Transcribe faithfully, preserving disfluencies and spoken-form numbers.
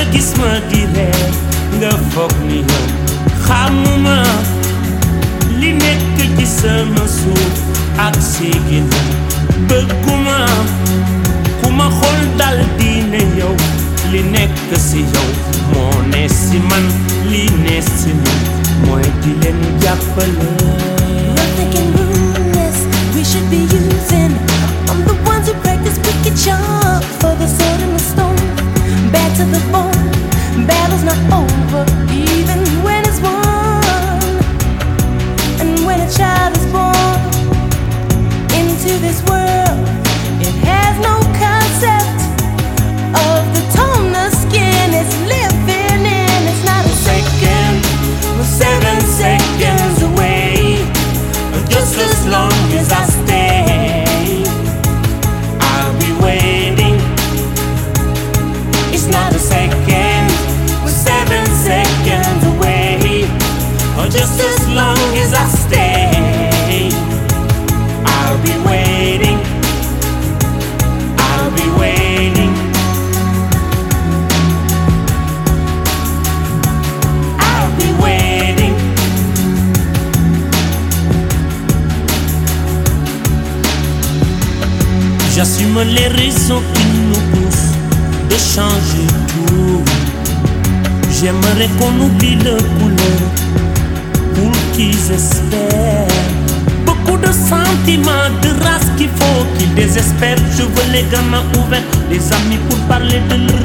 gis ma di reer nga foog ni yow xamuma li nekk ci sama suuf ak sigina bëgguma ku ma xool dal di ne yow li nekk si yow moo ne si man li ne si man mooy di leen jàppale. Nothing in rudeness we should be using. I'm the ones who practice wicked charm for the sword and the stone. Bad to the bone, battle's not over even when it's won. And when a child is born into this world, it has no concept of the tone the skin is living in. It's not a second, we're seven seconds away. Just as long as I stay, I'll be waiting. It's not a second, we're seven seconds away. Or just as long as I stay, I'll be waiting. I'll be waiting. I'll be waiting. J'assume les raisons qui nous poussent de changer tout. J'aimerais qu'on oublie le couleur pour qu'ils espèrent. Beaucoup de sentiments, de race qu'il faut qu'ils désespèrent. Je veux les gamins ouverts, les amis pour parler de leur